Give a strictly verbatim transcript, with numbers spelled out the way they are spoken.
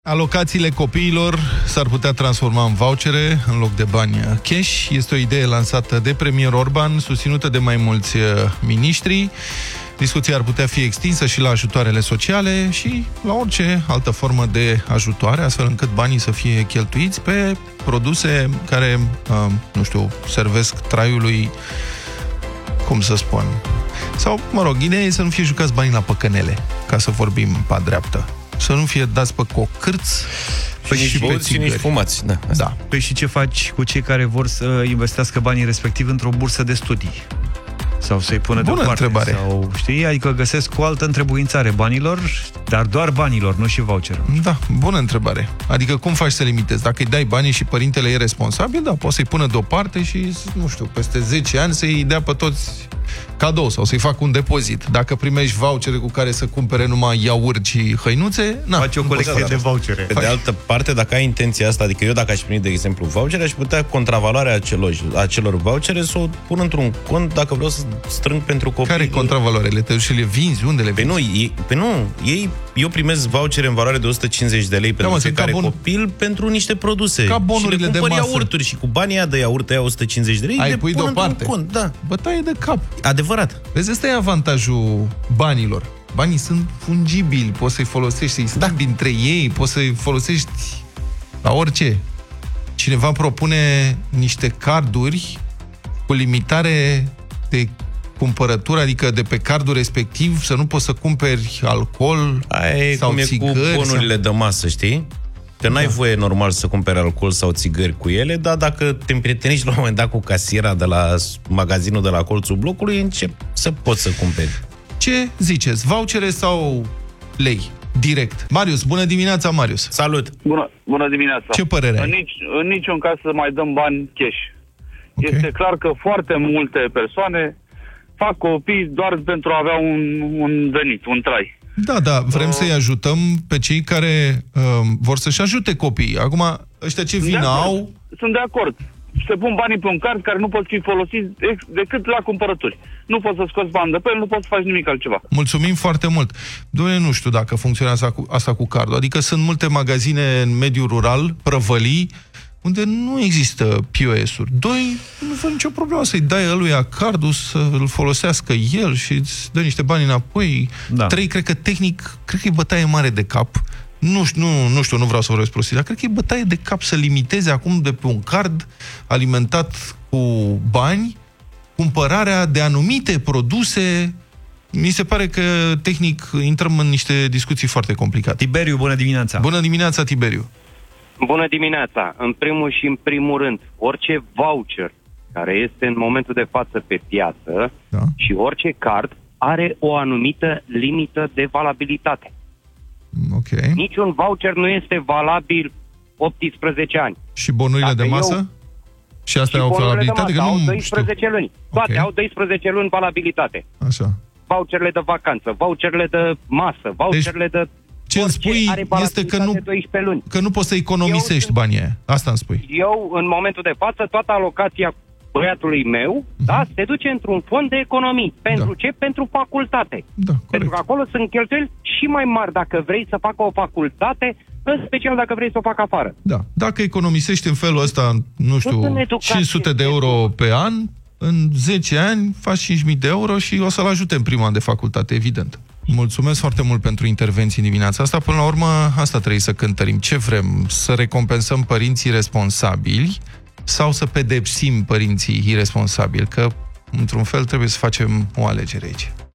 Alocațiile copiilor s-ar putea transforma în vouchere în loc de bani cash. Este o idee lansată de premier Orban, susținută de mai mulți miniștri. Discuția ar putea fi extinsă și la ajutoarele sociale și la orice altă formă de ajutoare, astfel încât banii să fie cheltuiți pe produse care, nu știu, servesc traiului, cum să spun. Sau, mă rog, ideea e să nu fie jucați banii la păcănele, ca să vorbim pe dreaptă. Să nu fie dați pe cocârți păi și, și pe și nici fumați. Da, da. Păi și ce faci cu cei care vor să investească banii respectiv într-o bursă de studii? Sau să-i pună Bună deoparte? întrebare. Sau, știi, adică găsesc o altă întrebuințare banilor, dar doar banilor, nu și voucherul. Da, bună întrebare. Adică cum faci să limitezi? Dacă îi dai banii și părintele e responsabil, da, poți să-i pună deoparte și, nu știu, peste zece ani să-i dea pe toți cadou sau să-i facă un depozit. Dacă primești vouchere cu care să cumpere numai iaurt și hăinuțe, na, faci o colecție de vouchere. Pe de altă parte, dacă ai intenția asta, adică eu dacă aș primi, de exemplu, vouchere, aș putea contravaloarea acelor, acelor vouchere să o pun într-un cont dacă vreau să strâng pentru copii. Care contravaloarele? Te duci și le vinzi? Unde le vinzi? Pe nu, ei, pe nu, ei, eu primesc vouchere în valoare de o sută cincizeci de lei pentru mă, fiecare bon... copil pentru niște produse. Ca bonurile și le de cumpăr masă. iaurturi și cu banii aia de iaurt, aia o sută cincizeci de lei, ai le pui pun deoparte. într-un cont. Da. Bătaie de cap. Adevărat. Vezi, ăsta e avantajul banilor. Banii sunt fungibili, poți să-i folosești, să-i schimbi da. între ei, poți să-i folosești la orice. Cineva propune niște carduri cu limitare de cumpărătură, adică de pe cardul respectiv să nu poți să cumperi alcool Aia sau cum e țigări. cu bonurile sau... de masă, știi? Că n-ai da. voie normal să cumperi alcool sau țigări cu ele, dar dacă te împrietenești la un moment dat cu casiera de la magazinul de la colțul blocului, încep să poți să cumperi. Ce ziceți? Vouchere sau lei? Direct. Marius, bună dimineața, Marius. Salut. Bună, bună dimineața. Ce părere ai? În, nici, în niciun caz să mai dăm bani cash. Okay. Este clar că foarte multe persoane fac copii doar pentru a avea un, un venit, un trai. Da, da, vrem uh, să-i ajutăm pe cei care uh, vor să-și ajute copiii. Acum, ăștia ce vină au... Sunt de acord. Se pun banii pe un card care nu pot fi folosiți decât la cumpărături. Nu poți să scoți bani de pe el, nu poți să faci nimic altceva. Mulțumim foarte mult. Doamne, nu știu dacă funcționează asta cu, asta cu cardul. Adică sunt multe magazine în mediul rural, prăvălii, unde nu există P O S-uri. Doi, nu fă nicio problemă să-i dai ăluia cardul, să-l folosească el și îți dă niște bani înapoi. Da. Trei, cred că tehnic, cred că e bătaie mare de cap. Nu, nu, nu știu, nu vreau să vorbesc prostii, dar cred că e bătaie de cap să limiteze acum de pe un card alimentat cu bani cumpărarea de anumite produse. Mi se pare că, tehnic, intrăm în niște discuții foarte complicate. Tiberiu, bună dimineața! Bună dimineața, Tiberiu! Bună dimineața! În primul și în primul rând, orice voucher care este în momentul de față pe piață da. și orice card are o anumită limită de valabilitate. Okay. Niciun voucher nu este valabil optsprezece ani. Și bonurile Dacă de masă? Eu... Și astea și au valabilitate? Că au nu doisprezece știu. luni. Toate okay. au doisprezece luni valabilitate. Așa. Voucherele de vacanță, voucherele de masă, voucherele deci... de... Ce îmi spui este că nu, că nu poți să economisești eu, banii aia. Asta îmi spui. Eu, în momentul de față, toată alocația băiatului meu, uh-huh. da, se duce într-un fond de economii. Pentru da. ce? Pentru facultate. Da, pentru că acolo sunt cheltuieli și mai mari dacă vrei să facă o facultate, în special dacă vrei să o facă afară. Da. Dacă economisești în felul ăsta, nu știu, cinci sute de euro pe an, în zece ani faci cinci mii de euro și o să-l ajute în prima an de facultate, evident. Mulțumesc foarte mult pentru intervenții dimineața asta. Până la urmă, asta trebuie să cântărim. Ce vrem? Să recompensăm părinții responsabili sau să pedepsim părinții irresponsabili? Că, într-un fel, trebuie să facem o alegere aici.